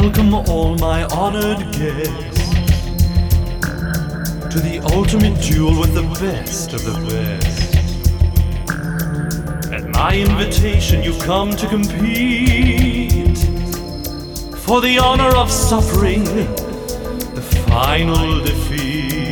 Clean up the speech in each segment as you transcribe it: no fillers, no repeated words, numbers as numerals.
welcome all my honored guests to the ultimate duel with the best of the best. At my invitation you've come to compete for the honor of suffering the final defeat.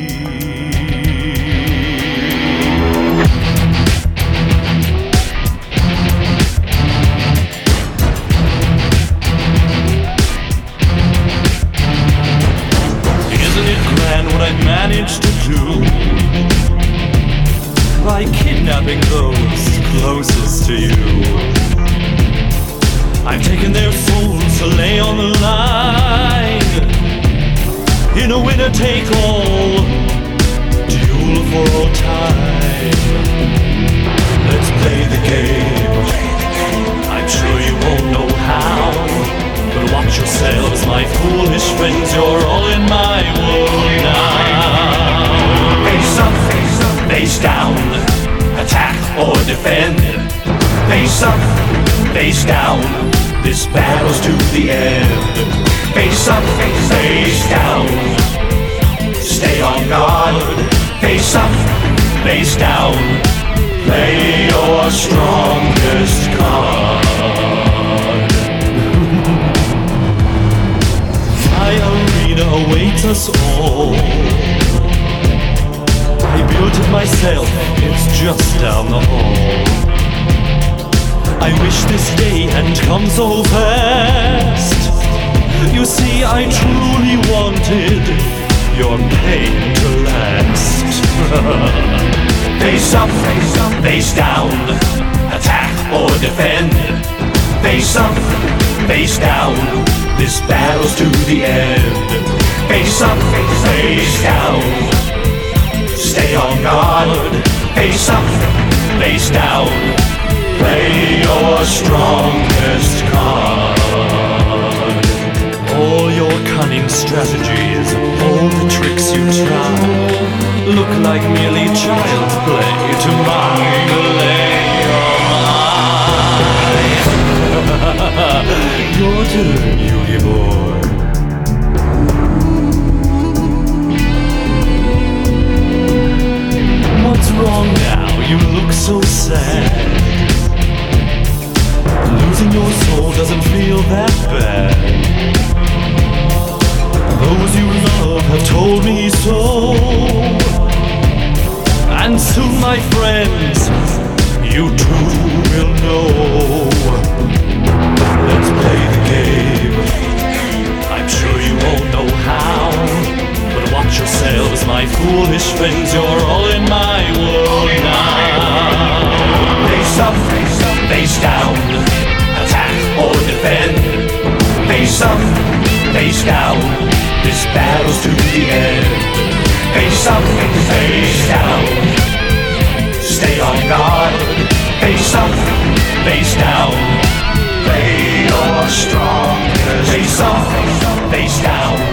What I managed to do by kidnapping those closest to you. I've taken their souls to lay on the line in a winner-take-all duel for all time. Let's play the game. I'm sure you won't know how, but watch yourselves, my foolish friends, you're all in my world now. Face up, face down, attack or defend. Face up, face down, this battle's to the end. Face up, face down, stay on guard. Face up, face down, play your strongest card. My arena awaits us all. I built it myself, it's just down the hall. I wish this day hadn't come so fast. You see, I truly wanted your pain to last. Face up, face down, attack or defend. Face up, face down, this battle's to the end. Face up, face down, stay on guard. Face up, face down, play your strongest card. All your cunning strategies, all the tricks you try, look like merely child's play to my your mind. Your turn, Yugi boy. What's wrong now? You look so sad. Losing your soul doesn't feel that bad. Those you love have told me so. And soon, my friends, you too will know. Let's play the game. I'm sure you won't know how, but watch yourselves, my foolish friends, you're all in my world now. Face up, face down, attack or defend. Face up, face down, this battle's to the end. Face up, face down, stay on guard. Face up, face down, play your strongest. Face up, face down,